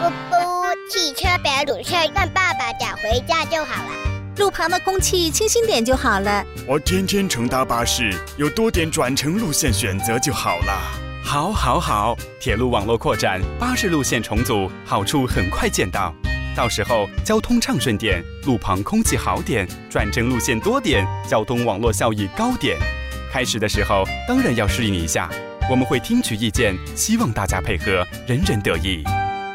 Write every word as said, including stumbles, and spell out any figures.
不不，汽车不要路上，让爸爸载回家就好了。 路旁的空气清新点就好了。 我天天乘搭巴士，有多点转乘路线选择就好了。 好，好，好，铁路网络扩展，巴士路线重组，好处很快见到。到时候交通畅顺点，路旁空气好点，转乘路线多点，交通网络效益高点。开始的时候当然要适应一下，我们会听取意见，希望大家配合，人人得益。